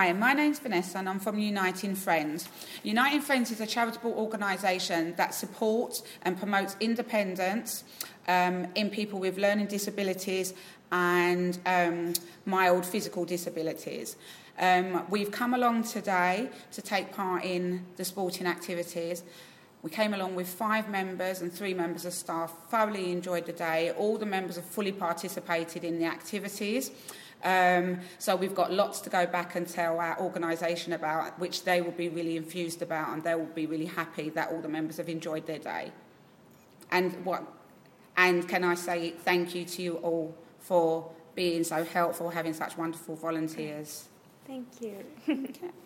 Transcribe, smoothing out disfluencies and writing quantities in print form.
Hi, my name's Vanessa and I'm from Uniting Friends. Uniting Friends is a charitable organisation that supports and promotes independence in people with learning disabilities and mild physical disabilities. We've come along today to take part in the sporting activities. We came along with 5 members and 3 members of staff, thoroughly enjoyed the day. All the members have fully participated in the activities. So we've got lots to go back and tell our organisation about, which they will be really enthused about, and they will be really happy that all the members have enjoyed their day. And can I say thank you to you all for being so helpful, having such wonderful volunteers. Thank you.